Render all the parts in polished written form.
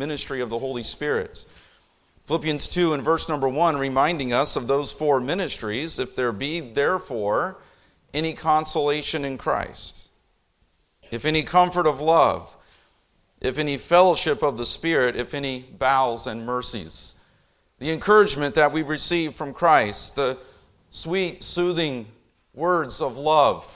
ministry of the Holy Spirit. Philippians 2 and verse number 1 reminding us of those four ministries, if there be therefore any consolation in Christ, if any comfort of love, if any fellowship of the Spirit, if any bowels and mercies. The encouragement that we receive from Christ, the sweet, soothing words of love,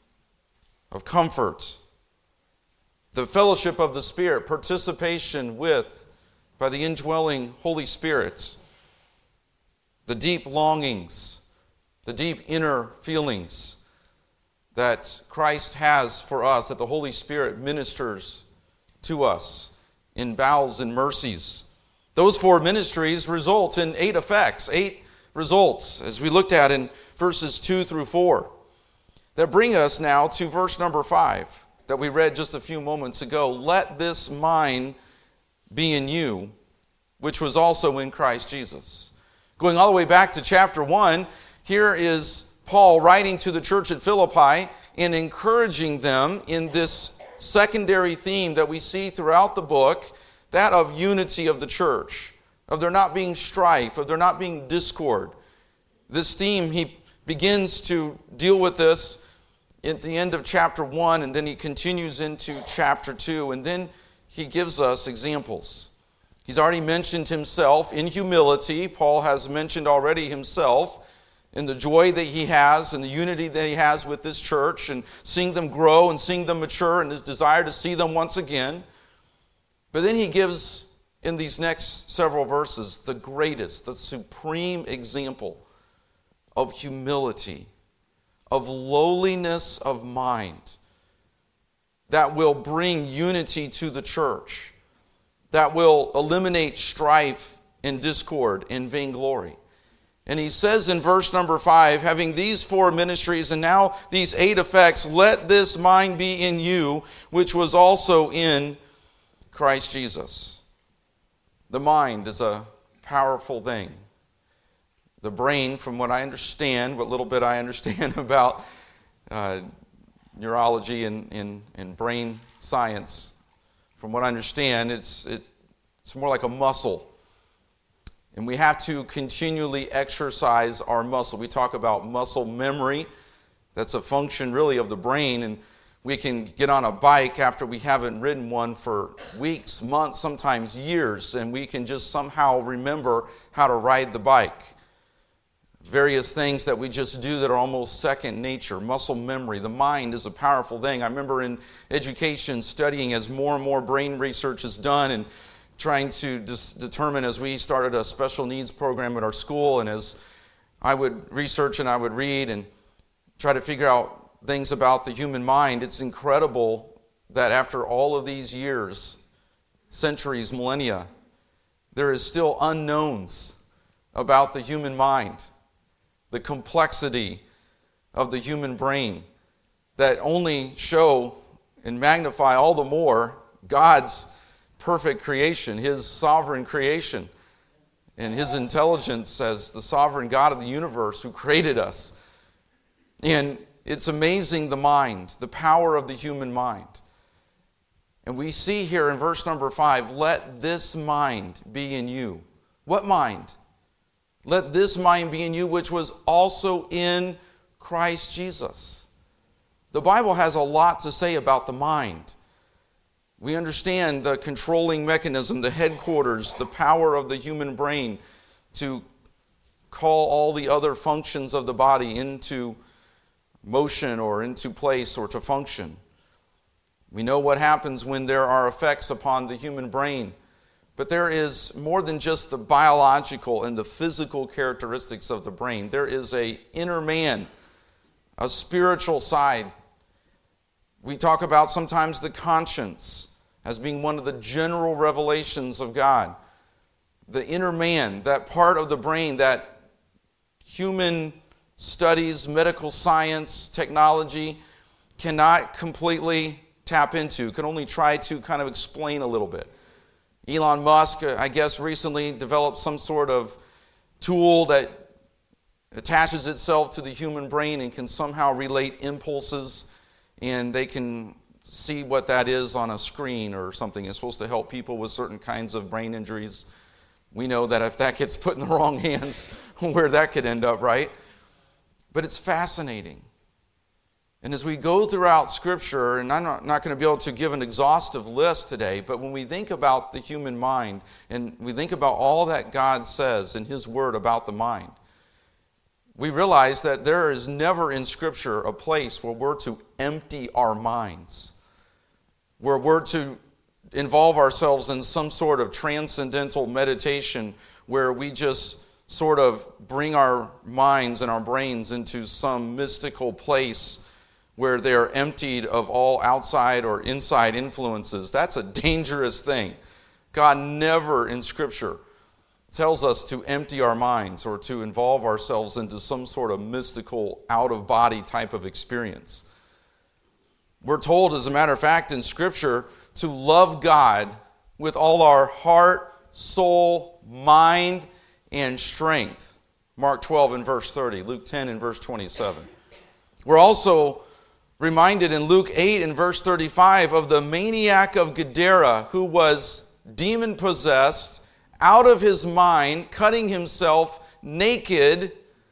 of comfort, the fellowship of the Spirit, participation with, by the indwelling Holy Spirit, the deep longings, the deep inner feelings that Christ has for us, that the Holy Spirit ministers to us in bowels and mercies. Those four ministries result in 8 effects, 8 results, as we looked at in verses 2 through 4. That bring us now to verse number 5 that we read just a few moments ago. Let this mind be in you, which was also in Christ Jesus. Going all the way back to chapter 1, here is Paul writing to the church at Philippi and encouraging them in this secondary theme that we see throughout the book, that of unity of the church, of there not being strife, of there not being discord. This theme, he begins to deal with this at the end of chapter 1, and then he continues into chapter 2, and then he gives us examples. He's already mentioned himself in humility. Paul has mentioned already himself in the joy that he has and the unity that he has with this church and seeing them grow and seeing them mature and his desire to see them once again. But then he gives, in these next several verses, the greatest, the supreme example of humility, of lowliness of mind that will bring unity to the church, that will eliminate strife and discord and vainglory. And he says in verse number 5, having these 4 ministries and now these 8 effects, let this mind be in you, which was also in Christ Jesus. The mind is a powerful thing. The brain, from what I understand, what little bit I understand about neurology and brain science, from what I understand, it's more like a muscle. And we have to continually exercise our muscle. We talk about muscle memory. That's a function really of the brain. And we can get on a bike after we haven't ridden one for weeks, months, sometimes years, and we can just somehow remember how to ride the bike. Various things that we just do that are almost second nature. Muscle memory. The mind is a powerful thing. I remember in education studying as more and more brain research is done and trying to determine, as we started a special needs program at our school, and as I would research and I would read and try to figure out things about the human mind, it's incredible that after all of these years, centuries, millennia, there is still unknowns about the human mind, the complexity of the human brain that only show and magnify all the more God's perfect creation, His sovereign creation, and His intelligence as the sovereign God of the universe who created us. And it's amazing, the mind, the power of the human mind. And we see here in verse number 5, let this mind be in you. What mind? Let this mind be in you, which was also in Christ Jesus. The Bible has a lot to say about the mind. We understand the controlling mechanism, the headquarters, the power of the human brain to call all the other functions of the body into motion or into place or to function. We know what happens when there are effects upon the human brain. But there is more than just the biological and the physical characteristics of the brain. There is an inner man, a spiritual side. We talk about sometimes the conscience as being one of the general revelations of God. The inner man, that part of the brain that human studies, medical science, technology cannot completely tap into, can only try to kind of explain a little bit. Elon Musk, I guess, recently developed some sort of tool that attaches itself to the human brain and can somehow relate impulses, and they can see what that is on a screen or something. It's supposed to help people with certain kinds of brain injuries. We know that if that gets put in the wrong hands, where that could end up, right? But it's fascinating. And as we go throughout Scripture, and I'm not going to be able to give an exhaustive list today, but when we think about the human mind, and we think about all that God says in His Word about the mind, we realize that there is never in Scripture a place where we're to empty our minds, where we're to involve ourselves in some sort of transcendental meditation where we just sort of bring our minds and our brains into some mystical place where they are emptied of all outside or inside influences. That's a dangerous thing. God never in Scripture tells us to empty our minds or to involve ourselves into some sort of mystical, out-of-body type of experience. We're told, as a matter of fact, in Scripture, to love God with all our heart, soul, mind, and strength. Mark 12 and verse 30, Luke 10 and verse 27. We're also reminded in Luke 8 and verse 35 of the maniac of Gadara who was demon-possessed, out of his mind, cutting himself naked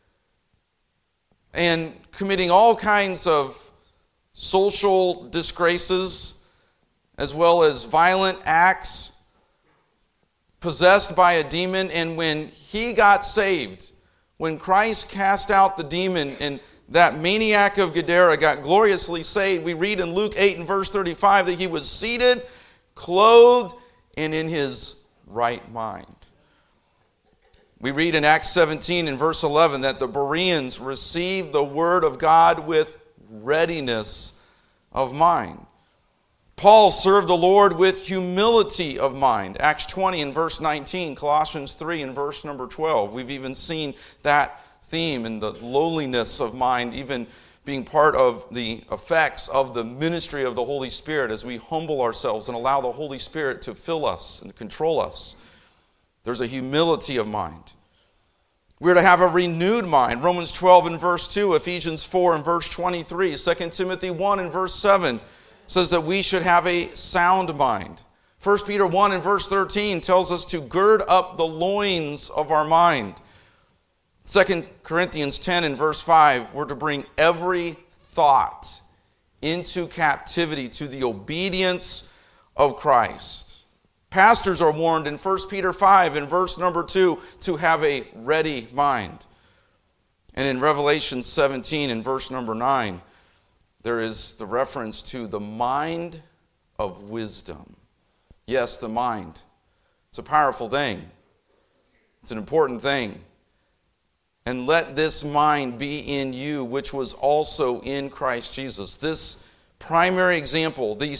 and committing all kinds of social disgraces as well as violent acts, possessed by a demon. And when he got saved, when Christ cast out the demon and that maniac of Gadara got gloriously saved, we read in Luke 8 and verse 35 that he was seated, clothed, and in his right mind. We read in Acts 17 and verse 11 that the Bereans received the word of God with readiness of mind. Paul served the Lord with humility of mind. Acts 20 and verse 19, Colossians 3 and verse number 12. We've even seen that theme in the lowliness of mind, even being part of the effects of the ministry of the Holy Spirit as we humble ourselves and allow the Holy Spirit to fill us and control us. There's a humility of mind. We're to have a renewed mind. Romans 12 and verse 2, Ephesians 4 and verse 23, 2 Timothy 1 and verse 7 says that we should have a sound mind. 1 Peter 1 and verse 13 tells us to gird up the loins of our mind. 2 Corinthians 10 and verse 5, we're to bring every thought into captivity to the obedience of Christ. Pastors are warned in 1 Peter 5 and verse number 2 to have a ready mind. And in Revelation 17 and verse number 9, there is the reference to the mind of wisdom. Yes, the mind. It's a powerful thing. It's an important thing. And let this mind be in you, which was also in Christ Jesus. This primary example, the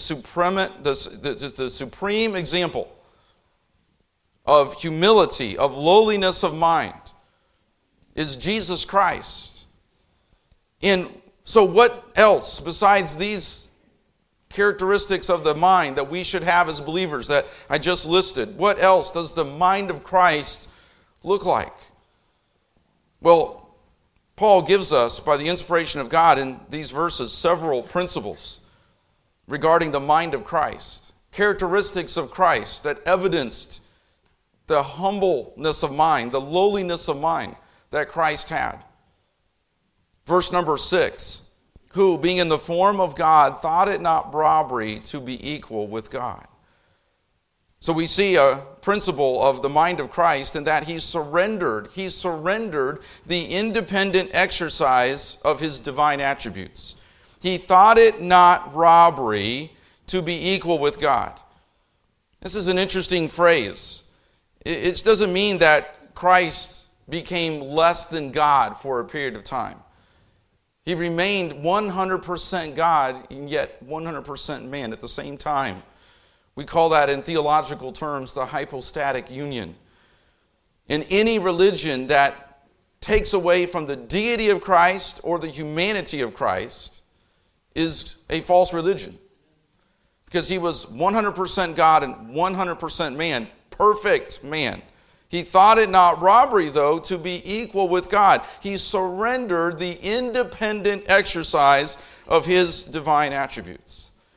supreme example of humility, of lowliness of mind, is Jesus Christ. And so what else besides these characteristics of the mind that we should have as believers that I just listed? What else does the mind of Christ look like? Well, Paul gives us, by the inspiration of God in these verses, several principles regarding the mind of Christ. Characteristics of Christ that evidenced the humbleness of mind, the lowliness of mind that Christ had. Verse number 6, who, being in the form of God, thought it not robbery to be equal with God. So we see a principle of the mind of Christ in that he surrendered the independent exercise of his divine attributes. He thought it not robbery to be equal with God. This is an interesting phrase. It doesn't mean that Christ became less than God for a period of time. He remained 100% God and yet 100% man at the same time. We call that in theological terms the hypostatic union. In any religion that takes away from the deity of Christ or the humanity of Christ is a false religion. Because he was 100% God and 100% man, perfect man. He thought it not robbery, though, to be equal with God. He surrendered the independent exercise of his divine attributes.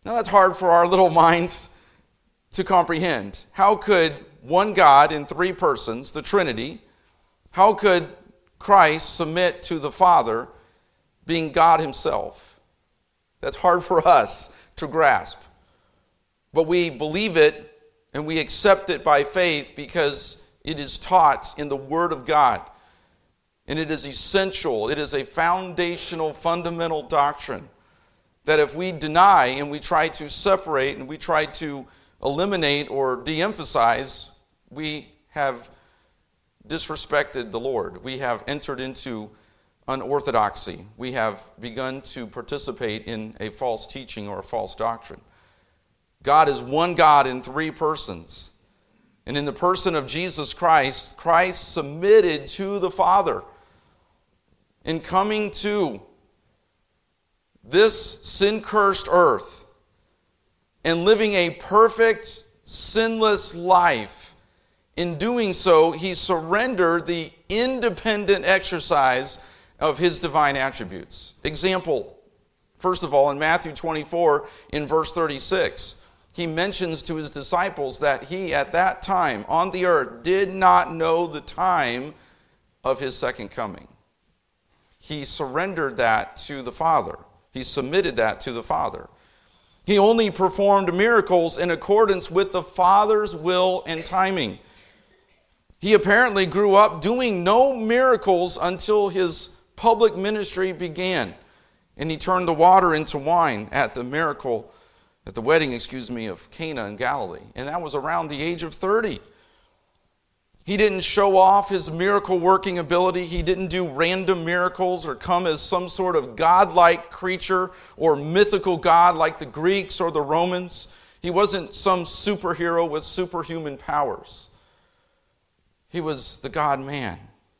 Now that's hard for our little minds to comprehend. How could one God in three persons, the Trinity, how could Christ submit to the Father being God himself? That's hard for us to grasp. But we believe it and we accept it by faith because it is taught in the Word of God. And it is essential. It is a foundational, fundamental doctrine that if we deny and we try to separate and we try to eliminate or de-emphasize, we have disrespected the Lord. We have entered into unorthodoxy. We have begun to participate in a false teaching or a false doctrine. God is one God in three persons. And in the person of Jesus Christ, Christ submitted to the Father. In coming to this sin-cursed earth and living a perfect, sinless life, in doing so, he surrendered the independent exercise of his divine attributes. Example, first of all, in Matthew 24, in verse 36, he mentions to his disciples that he, at that time on the earth, did not know the time of his second coming. He surrendered that to the Father. He submitted that to the Father. He only performed miracles in accordance with the Father's will and timing. He apparently grew up doing no miracles until his public ministry began. And he turned the water into wine at the wedding of Cana in Galilee. And that was around the age of 30. He didn't show off his miracle working ability. He didn't do random miracles or come as some sort of godlike creature or mythical god like the Greeks or the Romans. He wasn't some superhero with superhuman powers. He was the God-man.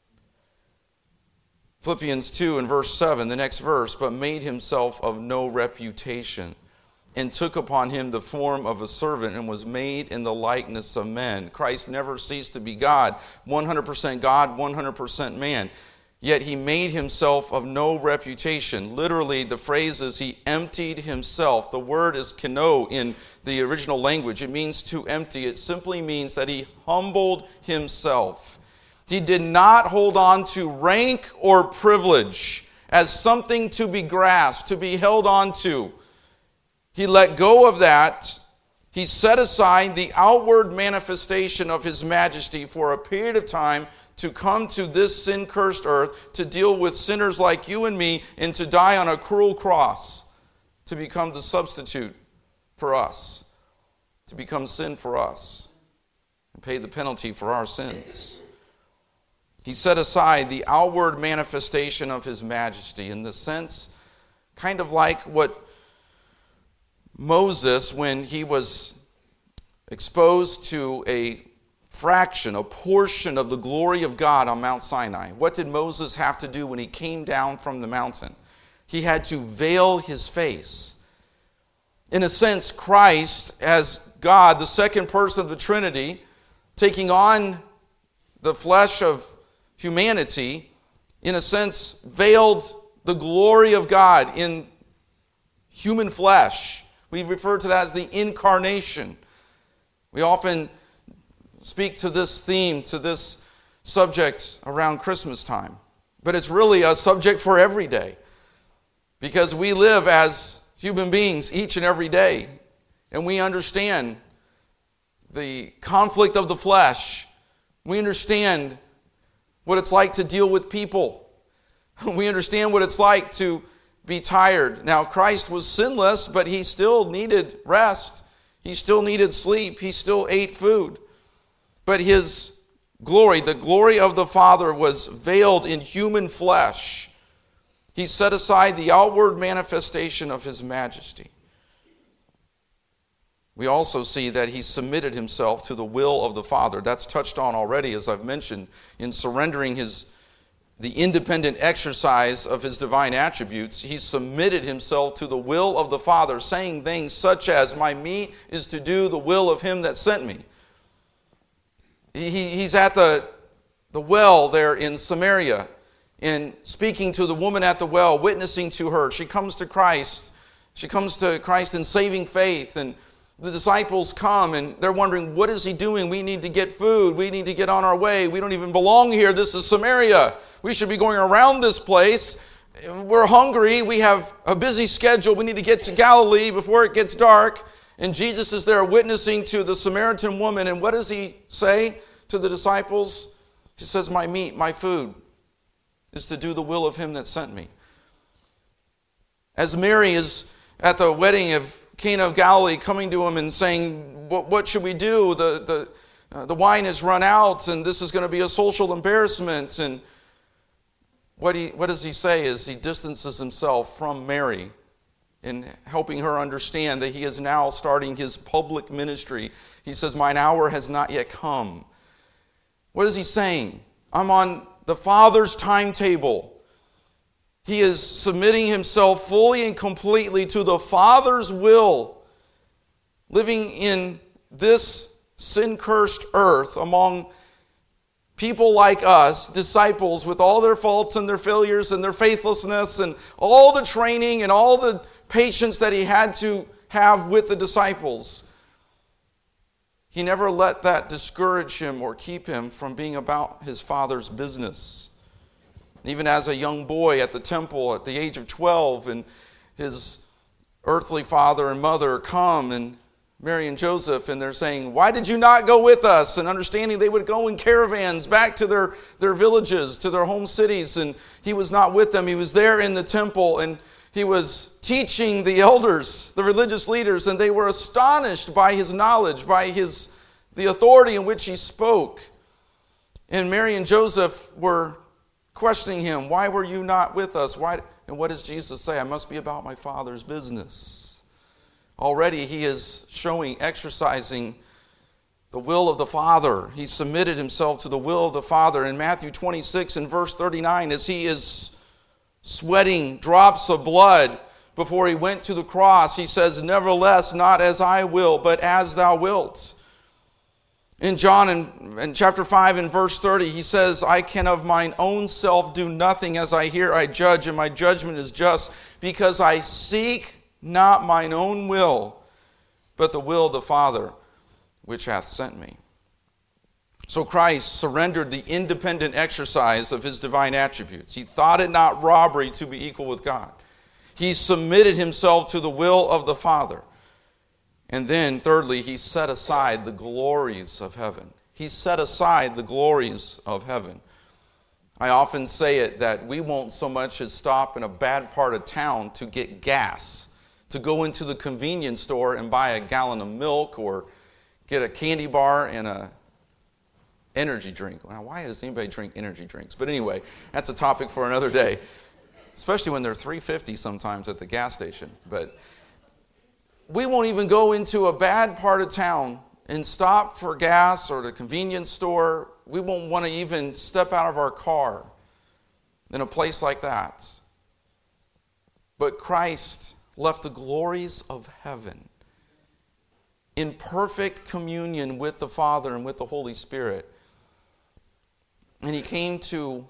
Philippians 2 and verse 7, the next verse, but made himself of no reputation, and took upon him the form of a servant, and was made in the likeness of men. Christ never ceased to be God, 100% God, 100% man. Yet he made himself of no reputation. Literally, the phrase is he emptied himself. The word is keno in the original language. It means to empty. It simply means that he humbled himself. He did not hold on to rank or privilege as something to be grasped, to be held on to. He let go of that. He set aside the outward manifestation of his majesty for a period of time to come to this sin-cursed earth, to deal with sinners like you and me, and to die on a cruel cross, to become the substitute for us, to become sin for us, and pay the penalty for our sins. He set aside the outward manifestation of his majesty in the sense, kind of like what Moses, when he was exposed to a fraction, a portion of the glory of God on Mount Sinai. What did Moses have to do when he came down from the mountain? He had to veil his face. In a sense, Christ, as God, the second person of the Trinity, taking on the flesh of humanity, in a sense, veiled the glory of God in human flesh. We refer to that as the incarnation. We often speak to this theme, to this subject around Christmas time. But it's really a subject for every day. Because we live as human beings each and every day. And we understand the conflict of the flesh. We understand what it's like to deal with people. We understand what it's like to be tired. Now, Christ was sinless, but he still needed rest. He still needed sleep. He still ate food. But his glory, the glory of the Father, was veiled in human flesh. He set aside the outward manifestation of his majesty. We also see that he submitted himself to the will of the Father. That's touched on already, as I've mentioned, in surrendering the independent exercise of his divine attributes. He submitted himself to the will of the Father, saying things such as, "My meat is to do the will of him that sent me." He's at the well there in Samaria, and speaking to the woman at the well, witnessing to her. She comes to Christ, She comes to Christ in saving faith, and the disciples come and they're wondering, what is he doing? We need to get food. We need to get on our way. We don't even belong here. This is Samaria. We should be going around this place. We're hungry. We have a busy schedule. We need to get to Galilee before it gets dark. And Jesus is there witnessing to the Samaritan woman. And what does he say to the disciples? He says, my meat, my food is to do the will of him that sent me. As Mary is at the wedding of Cana of Galilee, coming to him and saying, what should we do? The wine has run out, and this is going to be a social embarrassment. And what does he say is he distances himself from Mary in helping her understand that he is now starting his public ministry. He says, mine hour has not yet come. What is he saying? I'm on the Father's timetable. He is submitting himself fully and completely to the Father's will, living in this sin-cursed earth among people like us, disciples with all their faults and their failures and their faithlessness and all the training and all the patience that he had to have with the disciples. He never let that discourage him or keep him from being about his Father's business. Even as a young boy at the temple at the age of 12, and his earthly father and mother come, and Mary and Joseph, and they're saying, why did you not go with us? And understanding they would go in caravans back to their villages, to their home cities, and he was not with them. He was there in the temple, and he was teaching the elders, the religious leaders, and they were astonished by his knowledge, by the authority in which he spoke. And Mary and Joseph were questioning him, why were you not with us? Why? And what does Jesus say? I must be about my Father's business. Already he is exercising the will of the Father. He submitted himself to the will of the Father. In Matthew 26 and verse 39, as he is sweating drops of blood before he went to the cross, he says, nevertheless, not as I will, but as thou wilt. In John, in chapter 5 and verse 30, he says, I can of mine own self do nothing. As I hear, I judge, and my judgment is just, because I seek not mine own will, but the will of the Father, which hath sent me. So Christ surrendered the independent exercise of his divine attributes. He thought it not robbery to be equal with God. He submitted himself to the will of the Father. And then, thirdly, he set aside the glories of heaven. He set aside the glories of heaven. I often say it that we won't so much as stop in a bad part of town to get gas, to go into the convenience store and buy a gallon of milk or get a candy bar and a energy drink. Now, why does anybody drink energy drinks? But anyway, that's a topic for another day, especially when they're $3.50 sometimes at the gas station. But we won't even go into a bad part of town and stop for gas or the convenience store. We won't want to even step out of our car in a place like that. But Christ left the glories of heaven in perfect communion with the Father and with the Holy Spirit. And he came to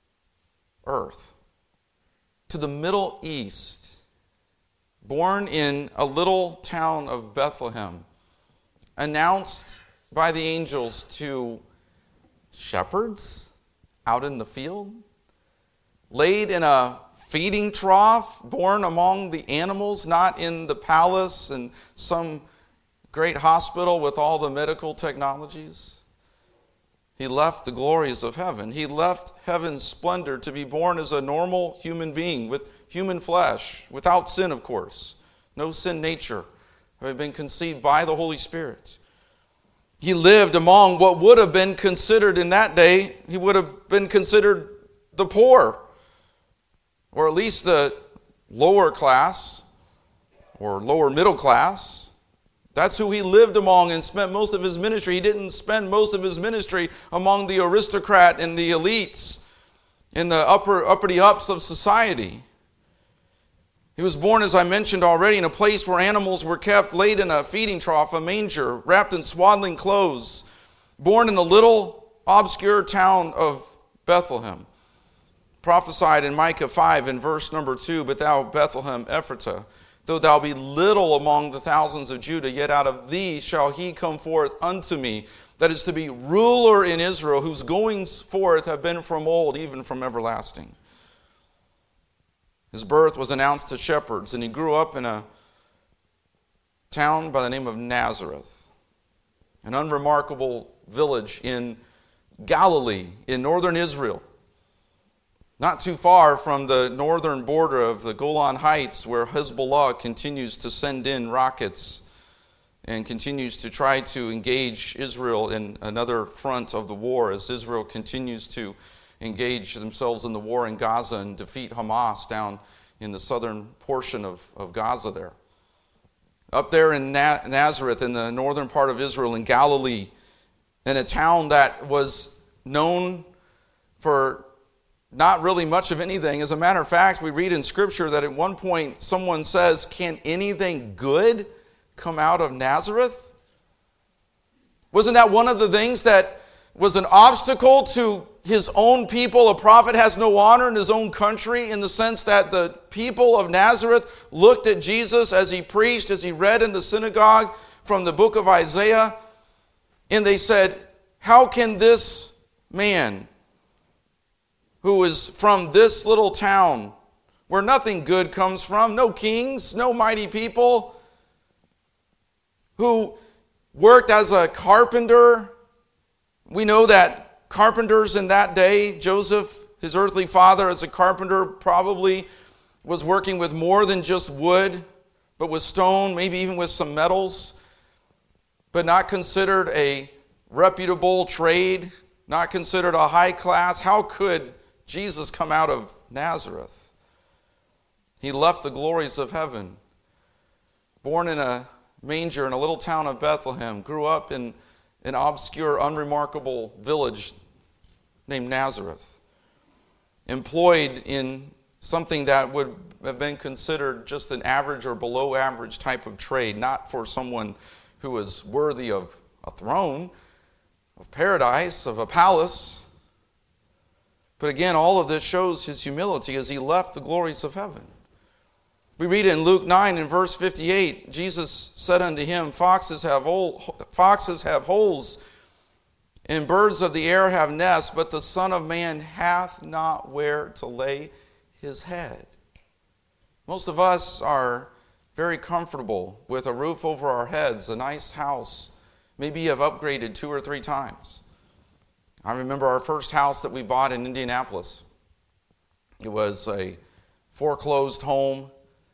earth, to the Middle East, born in a little town of Bethlehem, announced by the angels to shepherds out in the field, laid in a feeding trough, born among the animals, not in the palace and some great hospital with all the medical technologies. He left the glories of heaven. He left heaven's splendor to be born as a normal human being with human flesh, without sin, of course. No sin nature, having been conceived by the Holy Spirit. He lived among what would have been considered in that day, he would have been considered the poor, or at least the lower class, or lower middle class. That's who he lived among and spent most of his ministry. He didn't spend most of his ministry among the aristocrat and the elites in the uppity ups of society. He was born, as I mentioned already, in a place where animals were kept, laid in a feeding trough, a manger, wrapped in swaddling clothes, born in the little obscure town of Bethlehem. Prophesied in Micah 5 in verse number 2, but thou Bethlehem Ephratah, Though thou be little among the thousands of Judah, yet out of thee shall he come forth unto me, that is to be ruler in Israel, whose goings forth have been from old, even from everlasting. His birth was announced to shepherds, and he grew up in a town by the name of Nazareth, an unremarkable village in Galilee, in northern Israel, not too far from the northern border of the Golan Heights, where Hezbollah continues to send in rockets and continues to try to engage Israel in another front of the war, as Israel continues to engage themselves in the war in Gaza and defeat Hamas down in the southern portion of Gaza there. Up there in Nazareth, in the northern part of Israel, in Galilee, in a town that was known for not really much of anything. As a matter of fact, we read in Scripture that at one point someone says, "Can anything good come out of Nazareth?" Wasn't that one of the things that was an obstacle to his own people? A prophet has no honor in his own country, in the sense that the people of Nazareth looked at Jesus as he preached, as he read in the synagogue from the book of Isaiah, and they said, "How can this man, who is from this little town where nothing good comes from, no kings, no mighty people, who worked as a carpenter?" We know that carpenters in that day, Joseph, his earthly father as a carpenter, probably was working with more than just wood, but with stone, maybe even with some metals, but not considered a reputable trade, not considered a high class. How could Jesus come out of Nazareth? He left the glories of heaven, born in a manger in a little town of Bethlehem, grew up in an obscure, unremarkable village named Nazareth, employed in something that would have been considered just an average or below average type of trade, not for someone who was worthy of a throne, of paradise, of a palace. But again, all of this shows his humility as he left the glories of heaven. We read in Luke 9 in verse 58, Jesus said unto him, Foxes have holes, and birds of the air have nests, but the Son of Man hath not where to lay his head. Most of us are very comfortable with a roof over our heads, a nice house. Maybe you have upgraded 2 or 3 times. I remember our first house that we bought in Indianapolis. It was a foreclosed home.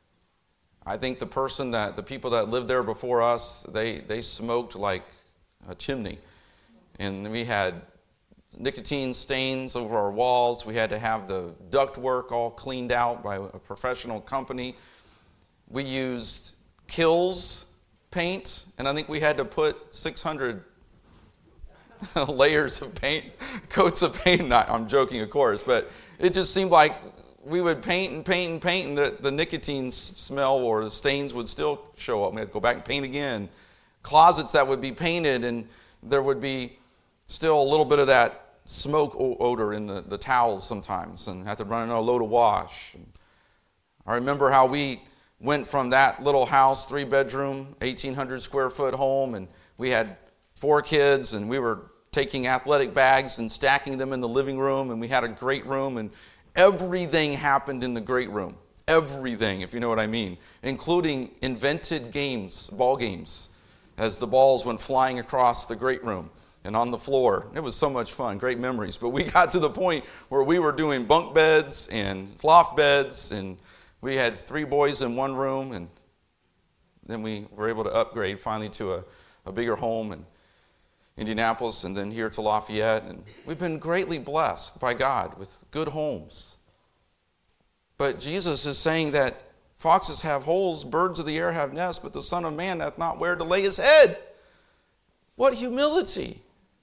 I think the people that lived there before us, they smoked like a chimney. And we had nicotine stains over our walls. We had to have the ductwork all cleaned out by a professional company. We used Kills paint, and I think we had to put 600 layers of paint, coats of paint. I'm joking, of course, but it just seemed like we would paint, and the nicotine smell or the stains would still show up. We had to go back and paint again. Closets that would be painted, and there would be still a little bit of that smoke odor in the towels sometimes, and have to run another load of wash. I remember how we went from that little house, 3-bedroom, 1,800 square foot home, and we had 4 kids, and we were taking athletic bags and stacking them in the living room, and we had a great room, and everything happened in the great room. Everything, if you know what I mean, including invented games, ball games, as the balls went flying across the great room and on the floor. It was so much fun, great memories. But we got to the point where we were doing bunk beds and loft beds, and we had 3 boys in one room, and then we were able to upgrade finally to a bigger home in Indianapolis, and then here to Lafayette. And we've been greatly blessed by God with good homes. But Jesus is saying that foxes have holes, birds of the air have nests, but the Son of Man hath not where to lay his head. What humility!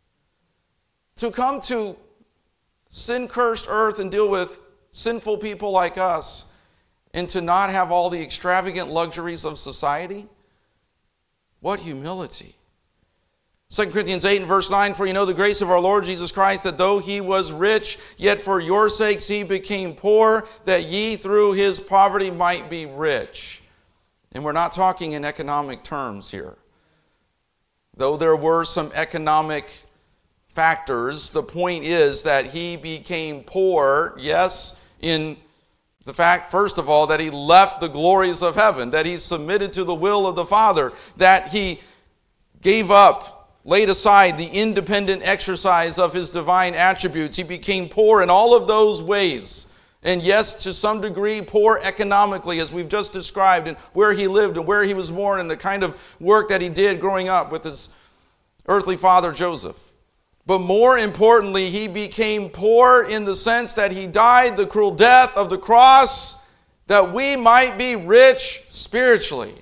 To come to sin-cursed earth and deal with sinful people like us, and to not have all the extravagant luxuries of society. What humility! 2 Corinthians 8 and verse 9, For you know the grace of our Lord Jesus Christ, that though he was rich, yet for your sakes he became poor, that ye through his poverty might be rich. And we're not talking in economic terms here. Though there were some economic factors, the point is that he became poor, yes, in the fact, first of all, that he left the glories of heaven, that he submitted to the will of the Father, that he gave up, laid aside the independent exercise of his divine attributes. He became poor in all of those ways. And yes, to some degree, poor economically, as we've just described, and where he lived and where he was born and the kind of work that he did growing up with his earthly father, Joseph. But more importantly, he became poor in the sense that he died the cruel death of the cross that we might be rich spiritually.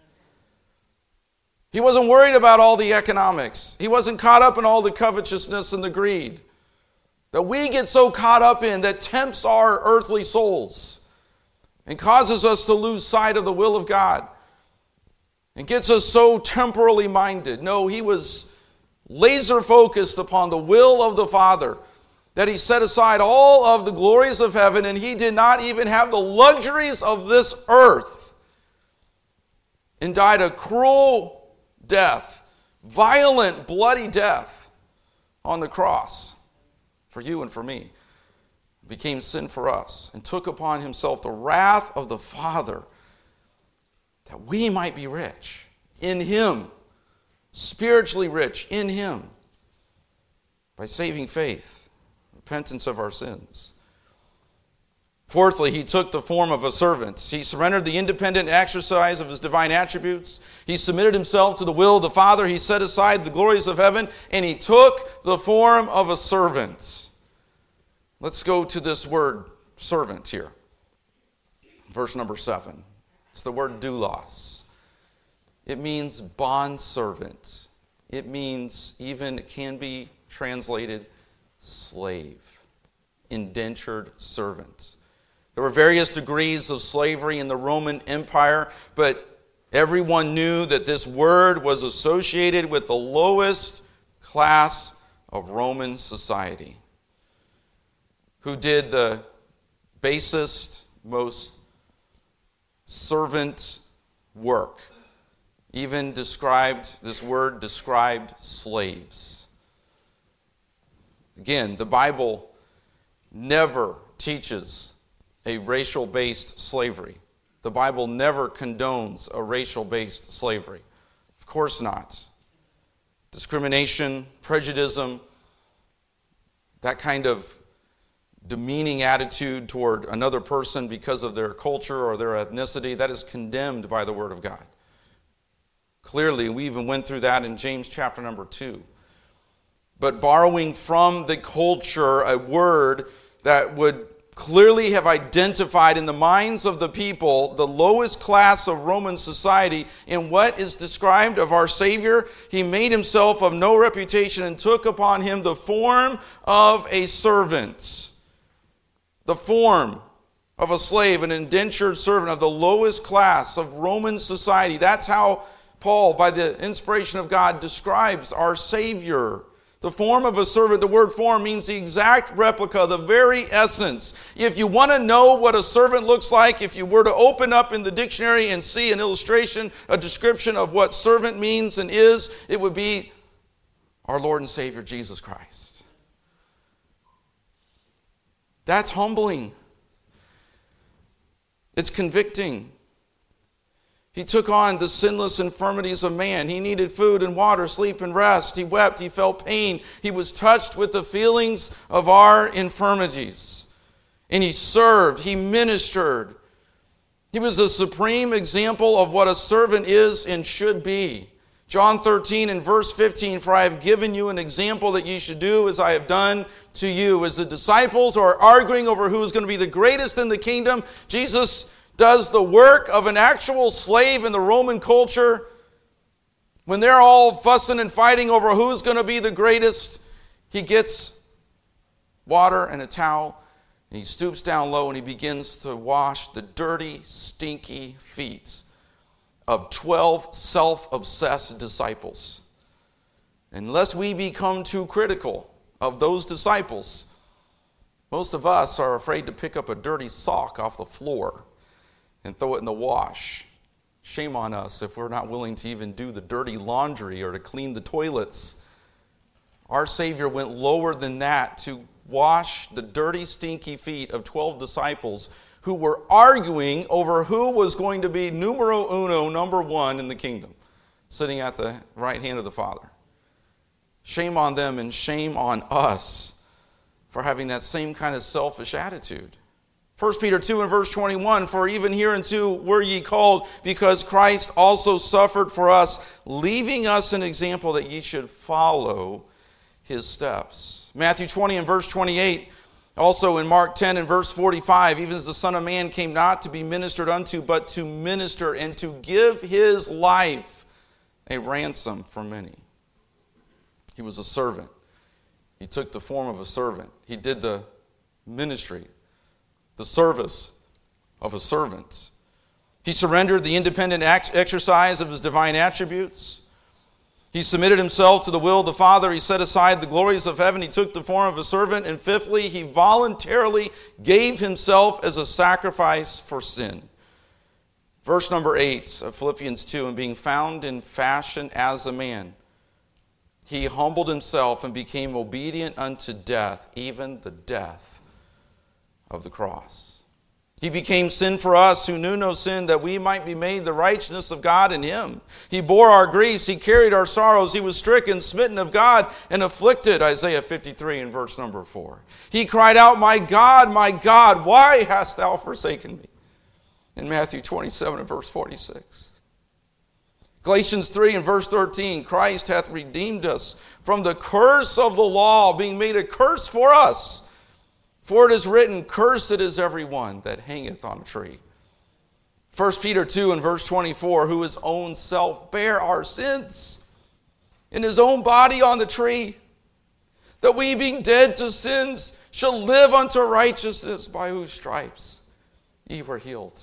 He wasn't worried about all the economics. He wasn't caught up in all the covetousness and the greed that we get so caught up in that tempts our earthly souls and causes us to lose sight of the will of God and gets us so temporally minded. No, he was laser focused upon the will of the Father, that he set aside all of the glories of heaven, and he did not even have the luxuries of this earth, and died a cruel death, violent, bloody death on the cross for you and for me. Became sin for us and took upon himself the wrath of the Father, that we might be rich in him, spiritually rich in him, by saving faith, repentance of our sins. Fourthly, he took the form of a servant. He surrendered the independent exercise of his divine attributes. He submitted himself to the will of the Father. He set aside the glories of heaven, and he took the form of a servant. Let's go to this word servant here. Verse number 7. It's the word doulos. It means bondservant. It means, even it can be translated slave, indentured servant. There were various degrees of slavery in the Roman Empire, but everyone knew that this word was associated with the lowest class of Roman society, who did the basest, most servant work. Even this word described slaves. Again, the Bible never teaches a racial-based slavery. The Bible never condones a racial-based slavery. Of course not. Discrimination, prejudice, that kind of demeaning attitude toward another person because of their culture or their ethnicity, that is condemned by the Word of God. Clearly, we even went through that in James chapter number 2. But borrowing from the culture a word that would clearly have identified in the minds of the people the lowest class of Roman society in what is described of our Savior, he made himself of no reputation and took upon him the form of a servant. The form of a slave, an indentured servant of the lowest class of Roman society. That's how Paul, by the inspiration of God, describes our Savior. The form of a servant, the word form means the exact replica, the very essence. If you want to know what a servant looks like, if you were to open up in the dictionary and see an illustration, a description of what servant means and is, it would be our Lord and Savior, Jesus Christ. That's humbling. It's convicting. He took on the sinless infirmities of man. He needed food and water, sleep and rest. He wept. He felt pain. He was touched with the feelings of our infirmities. And he served. He ministered. He was the supreme example of what a servant is and should be. John 13 and verse 15, for I have given you an example that ye should do as I have done to you. As the disciples are arguing over who is going to be the greatest in the kingdom, Jesus does the work of an actual slave in the Roman culture. When they're all fussing and fighting over who's going to be the greatest, he gets water and a towel, and he stoops down low and he begins to wash the dirty, stinky feet of 12 self-obsessed disciples. Unless we become too critical of those disciples, most of us are afraid to pick up a dirty sock off the floor and throw it in the wash Shame on us if we're not willing to even do the dirty laundry or to clean the toilets. Our Savior went lower than that to wash the dirty, stinky feet of 12 disciples who were arguing over who was going to be numero uno, number one in the kingdom, sitting at the right hand of the Father. Shame on them and shame on us for having that same kind of selfish attitude. 1 Peter 2 and verse 21, for even hereunto were ye called, because Christ also suffered for us, leaving us an example that ye should follow his steps. Matthew 20 and verse 28, also in Mark 10 and verse 45, even as the Son of Man came not to be ministered unto, but to minister and to give his life a ransom for many. He was a servant. He took the form of a servant. He did the ministry, the service of a servant. He surrendered the independent exercise of his divine attributes. He submitted himself to the will of the Father. He set aside the glories of heaven. He took the form of a servant. And fifthly, he voluntarily gave himself as a sacrifice for sin. Verse number 8 of Philippians 2, and being found in fashion as a man, he humbled himself and became obedient unto death, even the death of the cross. He became sin for us who knew no sin, that we might be made the righteousness of God in him. He bore our griefs, he carried our sorrows, he was stricken, smitten of God, and afflicted, Isaiah 53 and verse number 4. He cried out, my God, why hast thou forsaken me? In Matthew 27 and verse 46. Galatians 3 and verse 13, Christ hath redeemed us from the curse of the law, being made a curse for us. For it is written, cursed is every one that hangeth on a tree. 1 Peter 2 and verse 24, who his own self bare our sins in his own body on the tree, that we being dead to sins shall live unto righteousness, by whose stripes ye were healed.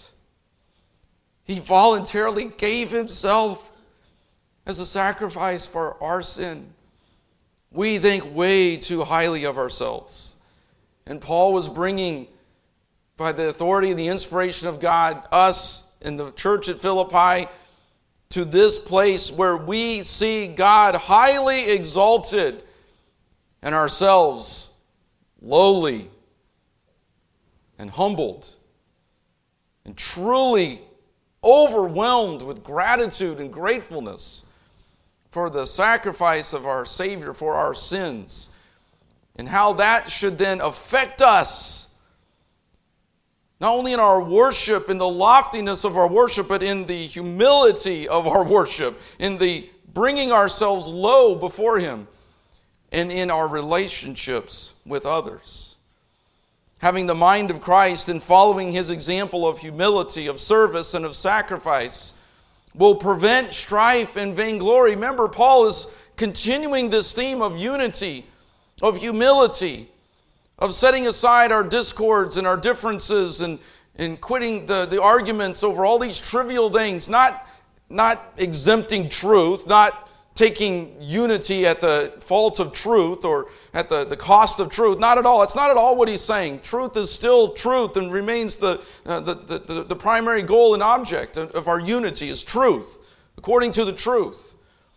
He voluntarily gave himself as a sacrifice for our sin. We think way too highly of ourselves. And Paul was bringing, by the authority and the inspiration of God, us in the church at Philippi to this place where we see God highly exalted and ourselves lowly and humbled and truly overwhelmed with gratitude and gratefulness for the sacrifice of our Savior for our sins, and how that should then affect us, not only in our worship, in the loftiness of our worship, but in the humility of our worship, in the bringing ourselves low before him, and in our relationships with others. Having the mind of Christ and following his example of humility, of service, and of sacrifice will prevent strife and vainglory. Remember, Paul is continuing this theme of unity, of humility, of setting aside our discords and our differences and quitting the arguments over all these trivial things, not exempting truth, not taking unity at the fault of truth or at the cost of truth. Not at all. It's not at all what he's saying. Truth is still truth and remains the primary goal and object of our unity is truth, according to the truth.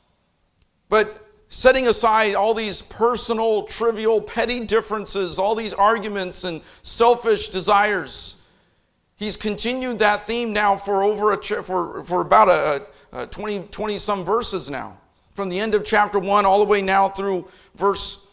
But setting aside all these personal, trivial, petty differences, all these arguments and selfish desires, he's continued that theme now for about 20 some verses now. From the end of chapter 1 all the way now through verse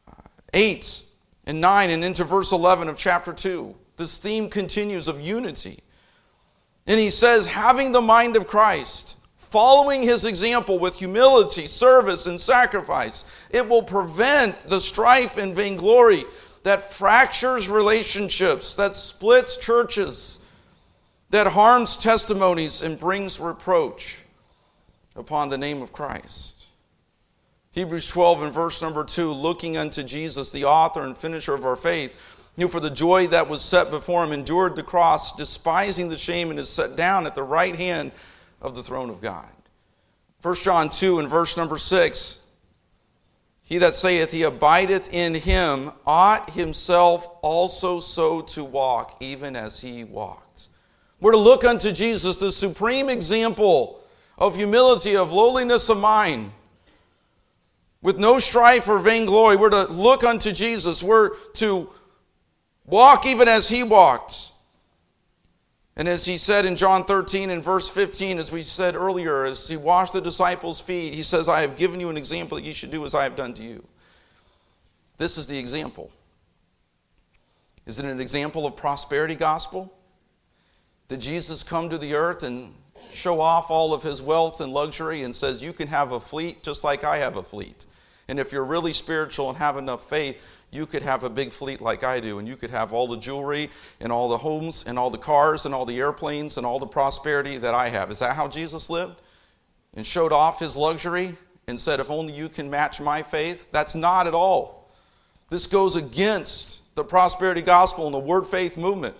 8 and 9 and into verse 11 of chapter 2. This theme continues of unity. And he says, having the mind of Christ, following his example with humility, service, and sacrifice, it will prevent the strife and vainglory that fractures relationships, that splits churches, that harms testimonies and brings reproach upon the name of Christ. Hebrews 12 and verse number 2, looking unto Jesus, the author and finisher of our faith, who for the joy that was set before him endured the cross, despising the shame, and is set down at the right hand of the throne of God. 1 John 2 and verse number 6, he that saith he abideth in him ought himself also so to walk, even as he walked. We're to look unto Jesus, the supreme example of humility, of lowliness of mind, with no strife or vainglory. We're to look unto Jesus. We're to walk even as he walked. And as he said in John 13 and verse 15, as we said earlier, as he washed the disciples' feet, he says, I have given you an example that you should do as I have done to you. This is the example. Is it an example of prosperity gospel? Did Jesus come to the earth and show off all of his wealth and luxury and says, you can have a fleet just like I have a fleet? And if you're really spiritual and have enough faith, you could have a big fleet like I do, and you could have all the jewelry and all the homes and all the cars and all the airplanes and all the prosperity that I have. Is that how Jesus lived? And showed off his luxury and said, if only you can match my faith? That's not at all. This goes against the prosperity gospel and the word faith movement.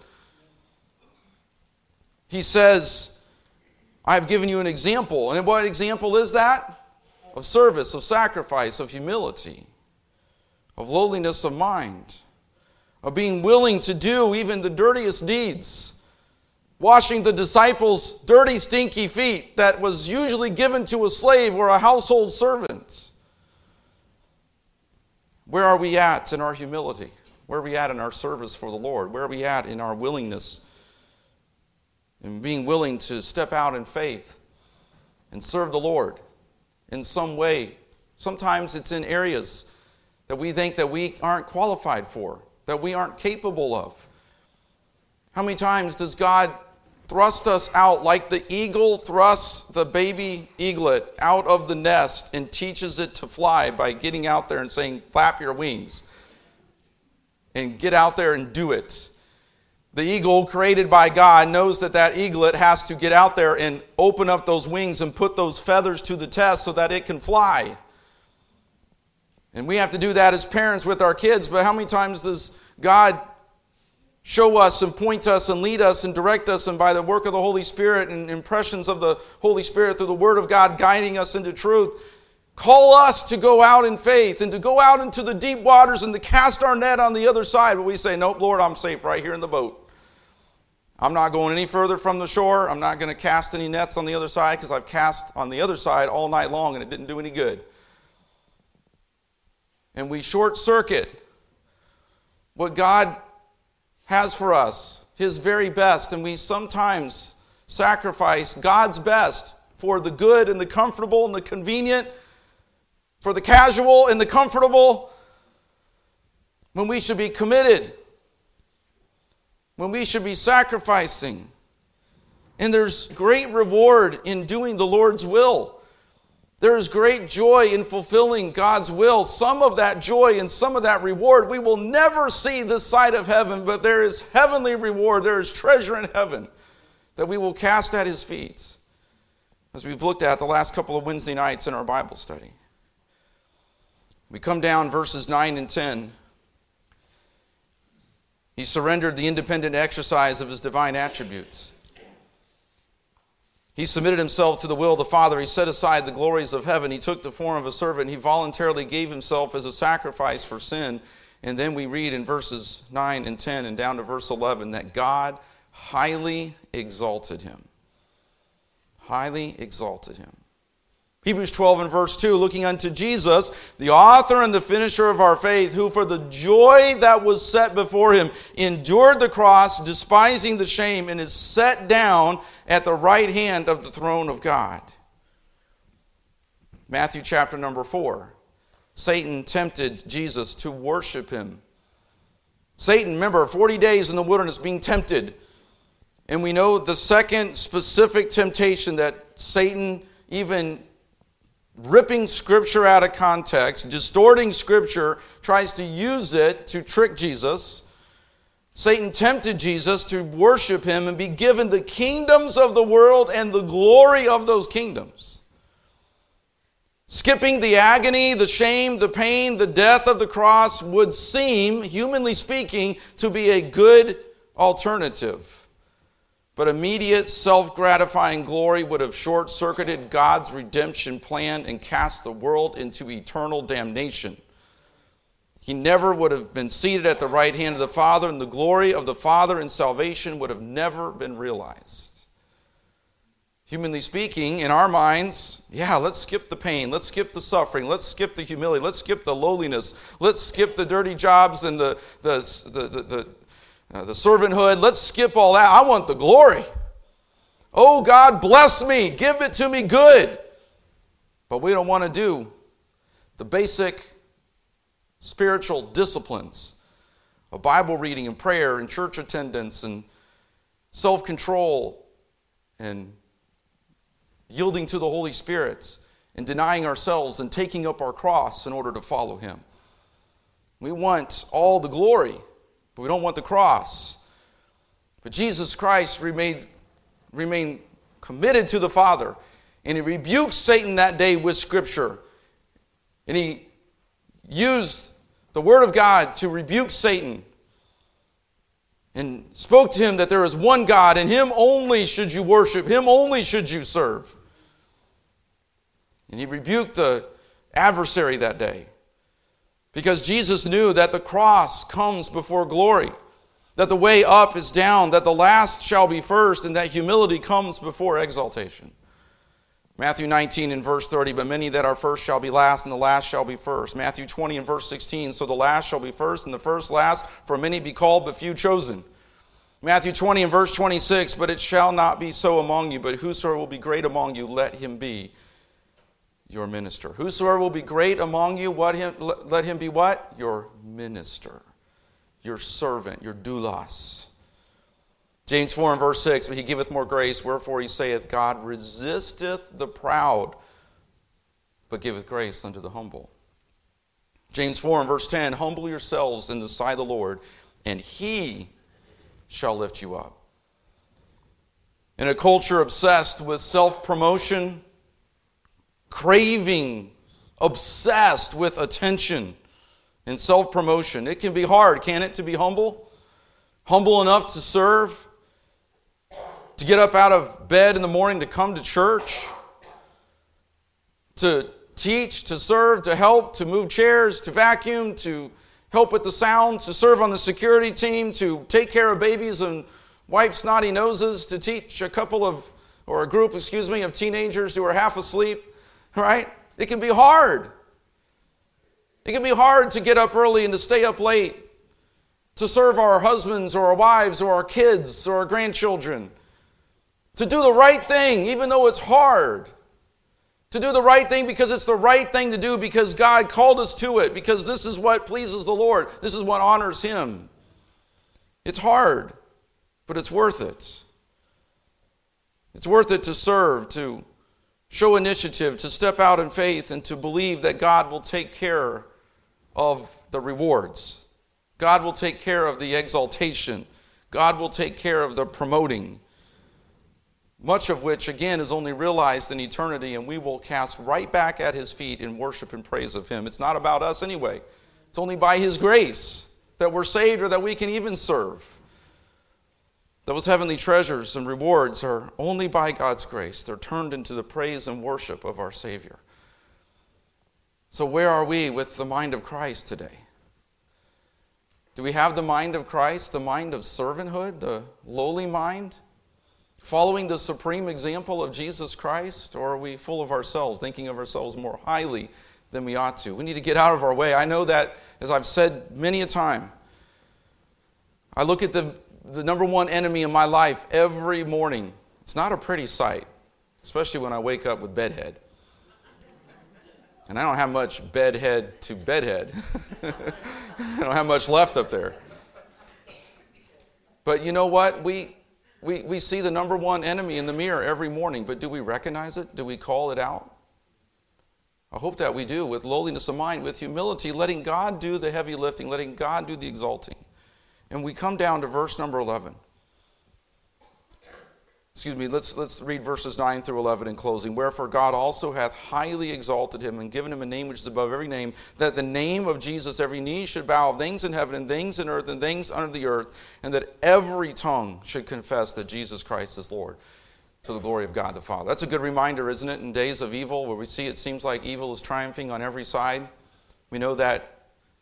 He says, I have given you an example. And what example is that? Of service, of sacrifice, of humility, of lowliness of mind, of being willing to do even the dirtiest deeds, washing the disciples' dirty, stinky feet that was usually given to a slave or a household servant. Where are we at in our humility? Where are we at in our service for the Lord? Where are we at in our willingness and being willing to step out in faith and serve the Lord in some way? Sometimes it's in areas that we think that we aren't qualified for, that we aren't capable of. How many times does God thrust us out like the eagle thrusts the baby eaglet out of the nest and teaches it to fly by getting out there and saying, flap your wings and get out there and do it? The eagle created by God knows that that eaglet has to get out there and open up those wings and put those feathers to the test so that it can fly. And we have to do that as parents with our kids. But how many times does God show us and point us and lead us and direct us, and by the work of the Holy Spirit and impressions of the Holy Spirit through the Word of God guiding us into truth, call us to go out in faith and to go out into the deep waters and to cast our net on the other side? But we say, nope, Lord, I'm safe right here in the boat. I'm not going any further from the shore. I'm not going to cast any nets on the other side because I've cast on the other side all night long and it didn't do any good. And we short circuit what God has for us, his very best, and we sometimes sacrifice God's best for the good and the comfortable and the convenient, for the casual and the comfortable, when we should be committed, when we should be sacrificing. And there's great reward in doing the Lord's will. There is great joy in fulfilling God's will. Some of that joy and some of that reward we will never see this side of heaven, but there is heavenly reward. There is treasure in heaven that we will cast at his feet, as we've looked at the last couple of Wednesday nights in our Bible study. We come down verses 9 and 10. He surrendered the independent exercise of his divine attributes. He submitted himself to the will of the Father. He set aside the glories of heaven. He took the form of a servant. He voluntarily gave himself as a sacrifice for sin. And then we read in verses 9 and 10 and down to verse 11 that God highly exalted him. Highly exalted him. Hebrews 12 and verse 2, looking unto Jesus, the author and the finisher of our faith, who for the joy that was set before him endured the cross, despising the shame, and is set down at the right hand of the throne of God. Matthew chapter number 4. Satan tempted Jesus to worship him. Satan, remember, 40 days in the wilderness being tempted. And we know the second specific temptation that Satan, even ripping Scripture out of context, distorting Scripture, tries to use it to trick Jesus. Satan tempted Jesus to worship him and be given the kingdoms of the world and the glory of those kingdoms. Skipping the agony, the shame, the pain, the death of the cross would seem, humanly speaking, to be a good alternative. But immediate self-gratifying glory would have short-circuited God's redemption plan and cast the world into eternal damnation. he never would have been seated at the right hand of the Father, and the glory of the Father in salvation would have never been realized. Humanly speaking, in our minds, let's skip the pain, let's skip the suffering, let's skip the humility, let's skip the lowliness, let's skip the dirty jobs and the servanthood, let's skip all that. I want the glory. Oh, God, bless me, give it to me good. But we don't want to do the basic spiritual disciplines of Bible reading and prayer and church attendance and self-control and yielding to the Holy Spirit and denying ourselves and taking up our cross in order to follow Him. We want all the glory, but we don't want the cross. But Jesus Christ remained committed to the Father, and He rebuked Satan that day with Scripture. And He used the Word of God to rebuke Satan and spoke to him that there is one God, and Him only should you worship, Him only should you serve. And He rebuked the adversary that day because Jesus knew that the cross comes before glory, that the way up is down, that the last shall be first, and that humility comes before exaltation. Matthew 19 and verse 30, but many that are first shall be last, and the last shall be first. Matthew 20 and verse 16, so the last shall be first, and the first last, for many be called, but few chosen. Matthew 20 and verse 26, but it shall not be so among you, but whosoever will be great among you, let him be your minister. Whosoever will be great among you, let him be what? Your minister, your servant, your doulos. James 4 and verse 6, but He giveth more grace, wherefore He saith, God resisteth the proud, but giveth grace unto the humble. James 4 and verse 10, humble yourselves in the sight of the Lord, and He shall lift you up. In a culture obsessed with self-promotion, craving, obsessed with attention and self-promotion, it can be hard, can't it, to be humble? Humble enough to serve, to get up out of bed in the morning to come to church, to teach, to serve, to help, to move chairs, to vacuum, to help with the sound, to serve on the security team, to take care of babies and wipe snotty noses, to teach a group of teenagers who are half asleep, right? It can be hard. It can be hard to get up early and to stay up late, to serve our husbands or our wives or our kids or our grandchildren, to do the right thing even though it's hard, to do the right thing because it's the right thing to do because God called us to it, because this is what pleases the Lord, this is what honors Him. It's hard, but it's worth it. It's worth it to serve, to show initiative, to step out in faith, and to believe that God will take care of the rewards. God will take care of the exaltation. God will take care of the promoting. Much of which, again, is only realized in eternity, and we will cast right back at His feet in worship and praise of Him. It's not about us anyway. It's only by His grace that we're saved or that we can even serve. Those heavenly treasures and rewards are only by God's grace. They're turned into the praise and worship of our Savior. So where are we with the mind of Christ today? Do we have the mind of Christ, the mind of servanthood, the lowly mind, following the supreme example of Jesus Christ? Or are we full of ourselves, thinking of ourselves more highly than we ought to? We need to get out of our way. I know that, as I've said many a time, I look at the number one enemy in my life every morning. It's not a pretty sight, especially when I wake up with bedhead. And I don't have much bedhead to bedhead. I don't have much left up there. But you know what? We see the number one enemy in the mirror every morning, but do we recognize it? Do we call it out? I hope that we do, with lowliness of mind, with humility, letting God do the heavy lifting, letting God do the exalting. And we come down to verse number 11. Let's read verses 9 through 11 in closing. Wherefore God also hath highly exalted Him and given Him a name which is above every name, that the name of Jesus every knee should bow, of things in heaven and things in earth and things under the earth, and that every tongue should confess that Jesus Christ is Lord, to the glory of God the Father. That's a good reminder, isn't it, in days of evil, where we see it seems like evil is triumphing on every side. We know that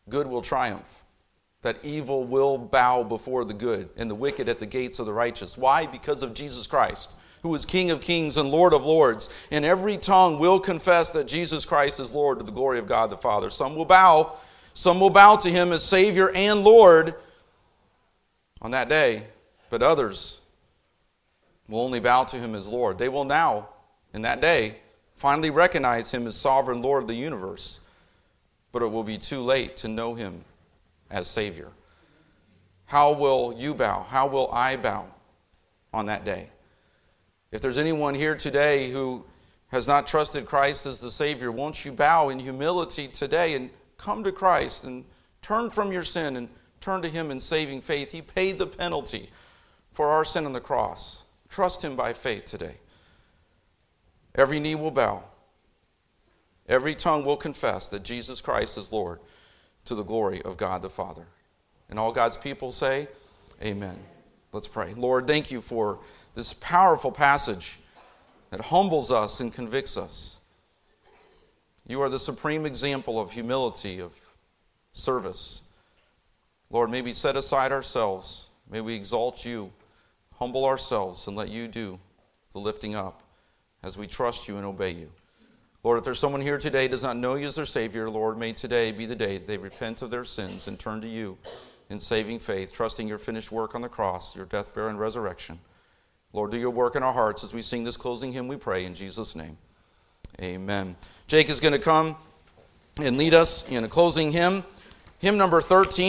good will triumph, that evil will bow before the good, and the wicked at the gates of the righteous. Why? Because of Jesus Christ, who is King of kings and Lord of lords. And every tongue will confess that Jesus Christ is Lord, to the glory of God the Father. Some will bow to him as Savior and Lord on that day, but others will only bow to him as Lord. They will now, in that day, finally recognize him as sovereign Lord of the universe, but it will be too late to know him as Savior. How will you bow? How will I bow on that day? If there's anyone here today who has not trusted Christ as the Savior, won't you bow in humility today and come to Christ and turn from your sin and turn to him in saving faith? He paid the penalty for our sin on the cross. Trust him by faith today. Every knee will bow. Every tongue will confess that Jesus Christ is Lord, to the glory of God the Father. And all God's people say, amen. Let's pray. Lord, thank you for this powerful passage that humbles us and convicts us. You are the supreme example of humility, of service. Lord, may we set aside ourselves. May we exalt you, humble ourselves, and let you do the lifting up as we trust you and obey you. Lord, if there's someone here today who does not know you as their Savior, Lord, may today be the day they repent of their sins and turn to you in saving faith, trusting your finished work on the cross, your death, burial, and resurrection. Lord, do your work in our hearts as we sing this closing hymn, we pray in Jesus' name. Amen. Jake is going to come and lead us in a closing hymn, hymn number 13.